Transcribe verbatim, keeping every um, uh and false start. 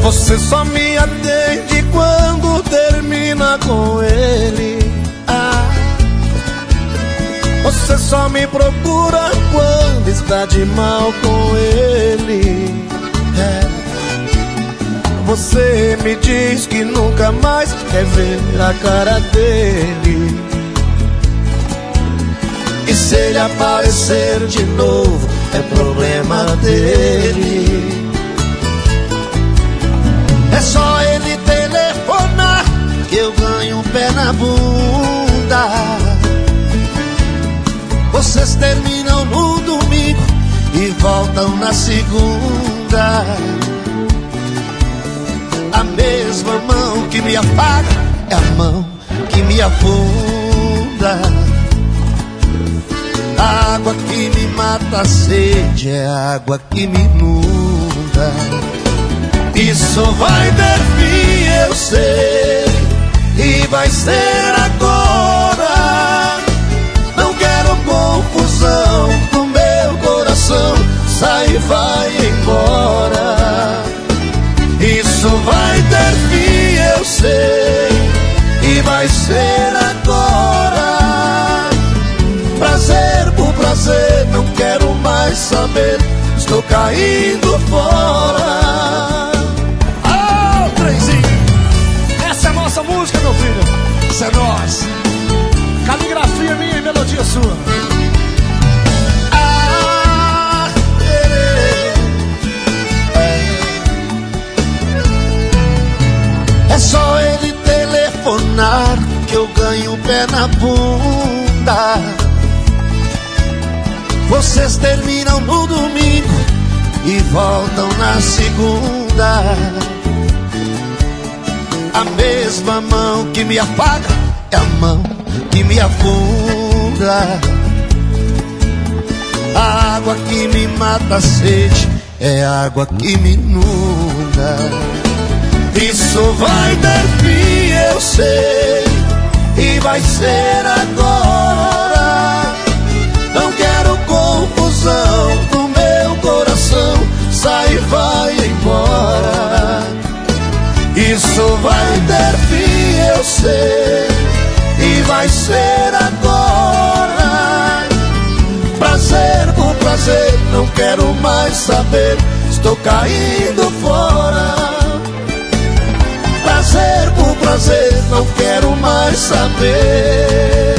Você só me atende quando termina com ele. Ah, você só me procura quando está de mal com ele. É. Você me diz que nunca mais quer ver a cara dele. E se ele aparecer de novo, é problema dele. É só ele telefonar que eu ganho um pé na bunda. Vocês terminam no domingo e voltam na segunda. A mesma mão que me apaga é a mão que me afunda. A água que me mata a sede é a água que me inunda. Isso vai ter fim, eu sei, e vai ser agora. Não quero confusão no meu coração, sai e vai embora. Isso vai ter fim, eu sei, e vai ser agora. Prazer por prazer, não quero mais saber, estou caindo fora. Oh, trenzinho! Essa é a nossa música, meu filho. Essa é nossa. Caligrafia minha e melodia sua. Ah, é. É só ele telefonar que eu ganho o pé na bunda. Vocês terminam no domingo e voltam na segunda. A mesma mão que me apaga é a mão que me afunda. A água que me mata a sede é a água que me inunda. Isso vai ter fim, eu sei, e vai ser agora. Não quero confusão no meu coração, sai e vai embora. Isso vai ter fim, eu sei, e vai ser agora. Prazer por prazer, não quero mais saber, estou caindo fora. Prazer por prazer, não quero mais saber.